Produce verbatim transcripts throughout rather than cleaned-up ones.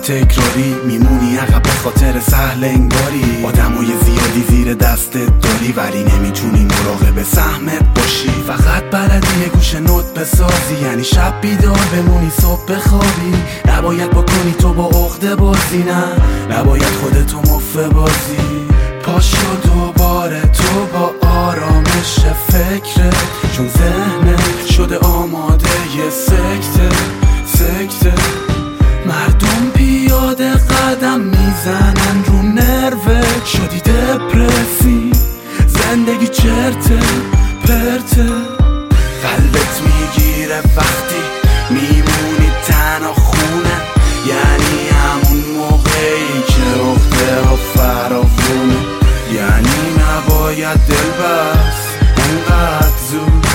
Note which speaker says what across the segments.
Speaker 1: تکراری میمونی عقب به خاطر سهل انگاری. آدمای زیادی زیر دستت داری ولی نمیتونی مراقب سهمت باشی. فقط بلدی یه گوشه نوت بسازی، یعنی شب بیدار بمونی صبح بخوابی. نباید بکنی تو با عقده بازی، نه نباید خودتو مفه بازی. پاشو دوباره تو با آرامش فکرت، چون ذهنت شده آماده یه سکته سکته. مردم پیاده قدم میزنن رو نروت، شدی دپرسی زندگی چرته پرته. قلبت میگیره وقتی میمونی تنها خونه، یعنی همون موقعی که عقده ها فراوونه. یعنی نباید دل بست اونقدر زود،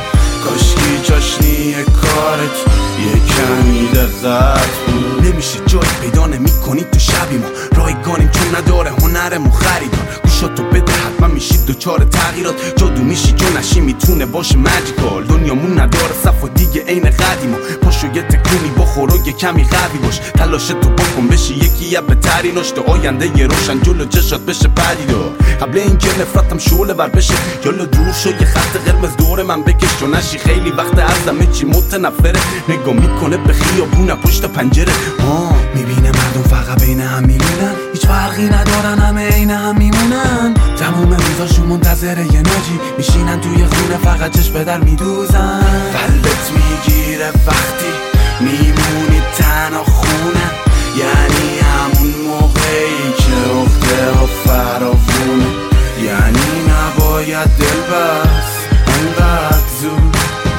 Speaker 1: کاشکی جاشنی کارت یه کمی دقت بود. نمیشه جای پیدا نمی کنی تو شبی ما رایگانیم، چون نداره هنرمو خریدار. گوشاتو بده حتما میشید دوچار تغییرات، جادو میشی جو نشی میتونه باشه مجیکال. دنیامون نداره صف و دیگه عین قدیما، پاشو یه تکونی بخور و یه کمی قوی باش. تلاشتو بکن بشی یکی یه بهتریناش، تا آینده یه روشن جلو چشات بشه پدیدار. قبل اینکه نفرتم شعله ور بشه یالا دور شو، یه خط قرمز دور من بکش تو نشی. خیلی وقت از همه چی متنفره، نگاه میکنه به خیابون پشت پنجره. آه میبینه مردم فقط بین هم میمونن، هیچ فرقی ندارن همه عین هم میمونن. تموم روزاشون منتظر یه ناجی میشینن توی خونه فقط چشم به در میدوزن. قلبت میگیره وقتی میمونی تنها خونه، یعنی همون موقعی که عقده ها فراوونه. یعنی نباید دل بست انقدر زود،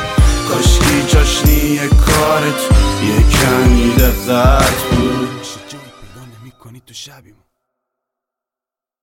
Speaker 1: کاشکی جاشنی کارت یه کمی دقت بود. جای پیدا نمی کنی تو شبیم.